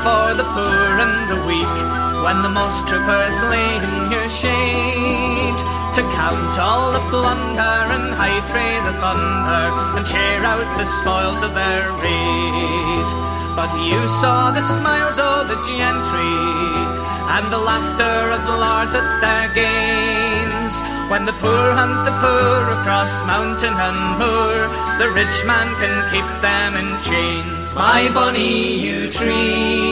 for the poor and the weak, when the moss troopers lay in your shade, to count all the plunder and hide frae the thunder, and share out the spoils of their raid. But you saw the smiles of the gentry, and the laughter of the lords at their gains, when the poor hunt the poor across mountain and moor, the rich man can keep them in chains. My bonny yew tree,